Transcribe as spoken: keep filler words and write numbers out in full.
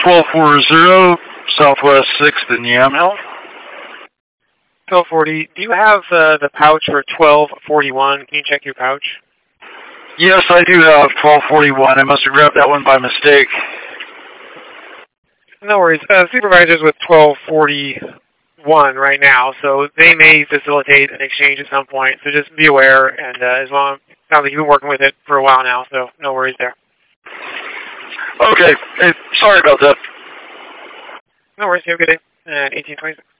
twelve forty, Southwest sixth in Yamhill. twelve forty. Do you have uh, the pouch for twelve forty-one? Can you check your pouch? Yes, I do have twelve forty-one. I must have grabbed that one by mistake. No worries. Uh, supervisor's with twelve forty-one right now, so they may facilitate an exchange at some point. So just be aware, and uh, as long sounds like you've been working with it for a while now, so no worries there. Okay. Hey, sorry about that. No worries. You have a good day. And eighteen twenty-six.